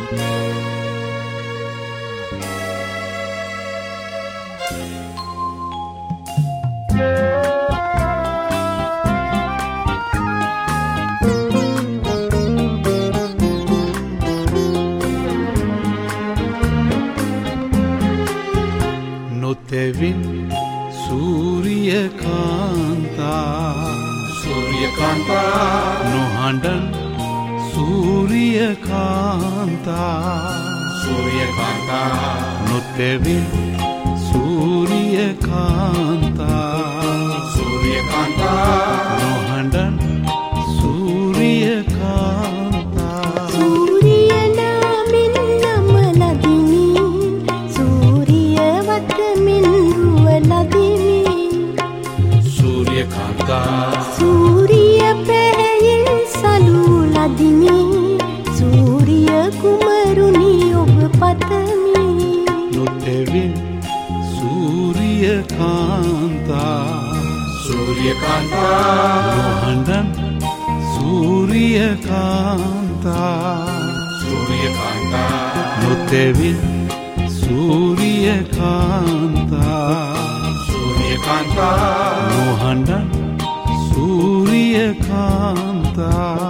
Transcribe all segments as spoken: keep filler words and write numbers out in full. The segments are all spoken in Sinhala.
නොතෙවින් සූරියකාන්තා සූරියකාන්තා නොහඬන් සූරියකාන්තා සූරියකාන්තා නොතෙවින් සූරියකාන්තා සූරියකාන්තා නොහඬන් සූරියකාන්තා සූරිය නාමෙන් නම ලදිමි සූරියවතමින් රුව ලදිමි සූරියකාන්තා සූරිය පැහැයෙන් සලු ලදිමි සූරිය කුමරුනි ඔබ පතමි නොතෙවින් සූරියකාන්තා සූරියකාන්තා නොහඬන් සූරියකාන්තා සූරියකාන්තා නොතෙවින් සූරියකාන්තා සූරියකාන්තා නොහඬන් සූරියකාන්තා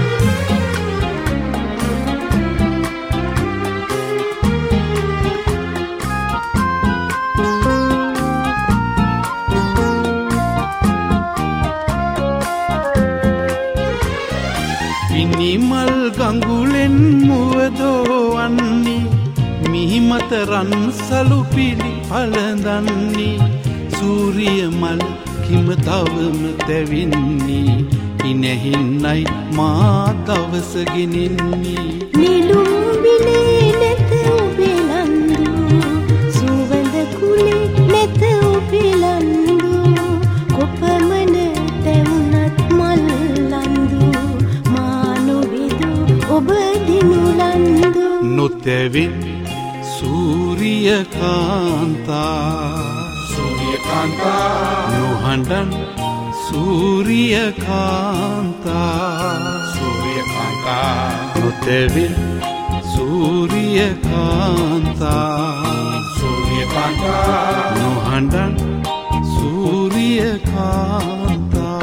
පිනිමල් ගඟුලෙන් මුවදෝ වන්නේ මිහිමත රන් සලු පිළි පළඳන්නේ සූරිය මල් කිම තවම තැවින්නේ ඉනෙහින්නයි මා දවස ගෙනෙන්නේ නිලුම් බිලේ නැත ඔබේ ලන්දු සුවඳ කුලේ නැත ඔබේ ලන්දු කොපමණ තැවුනත් මල් ලන්දු මා නොවිදු ඔබ දිනු ලන්දු නොතෙවින් සූරියකාන්තා සූරියකාන්තා නොහඬන් සූරියකාන්තා සූරියකාන්තා නොතෙවින් සූරියකාන්තා සූරියකාන්තා නොහඬන් සූරියකාන්තා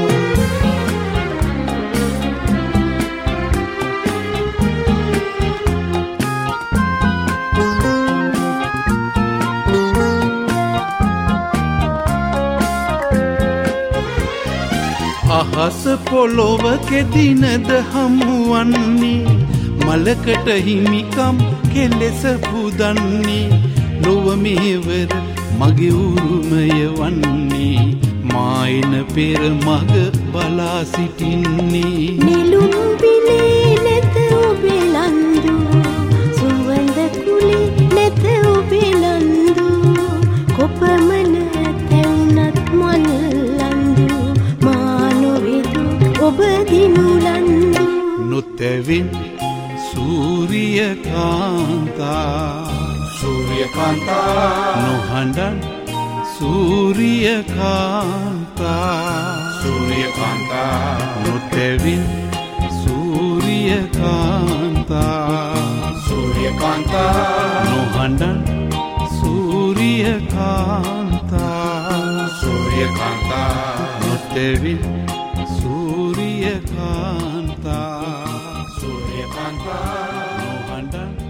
අහස පොළොව කෙදිනද හමුවන්නේ මලකට හිමිකම් කෙලෙස පුදන්නේ ලොව මෙහෙවර මගේ උරුමය වන්නේ මායින පෙර මග බලා සිටින්නේ නිලුම් බිලේ නැත ඔබේ ලන්දු සුවඳ කුලේ නැත ඔබේ ලන්දු කොපමණ තැවුනත් මල් ලන්දු මා නොවිදු ඔබ දිනු ලන්දු නොතෙවින් සූරියකාන්තා සූරියකාන්තා නොහඬන් සූරියකාන්තා සූරියකාන්තා නොතෙවින් සූරියකාන්තා සූරියකාන්තා නොහඬන් සූරියකාන්තා සූරියකාන්තා නොතෙවින් සූරියකාන්තා සූරියකාන්තා නොහඬන්